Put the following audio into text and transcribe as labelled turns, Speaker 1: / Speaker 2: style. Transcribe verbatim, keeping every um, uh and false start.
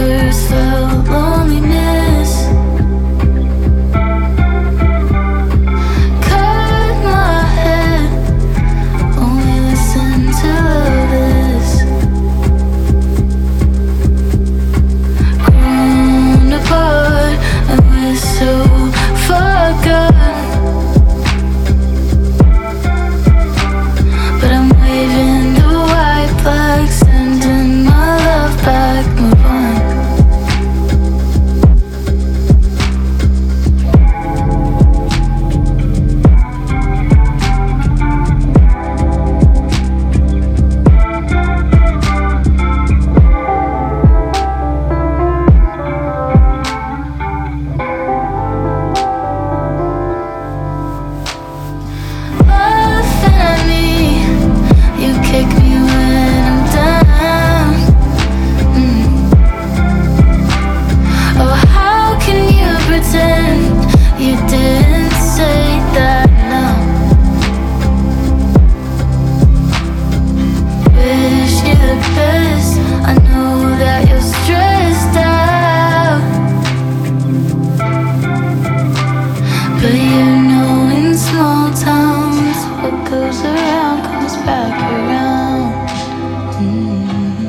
Speaker 1: first felt loneliness. Cut my head, only listen to this. Grown apart, and we're so forgotten. But I'm waving the white flag, sending my love back. Move on. Laughing at me, you kick me when I'm down. Mm. Oh, how can you pretend you didn't say that now? Wish you the best, I know that you're stressed out. But you know in small towns, what goes around comes back around. Mm.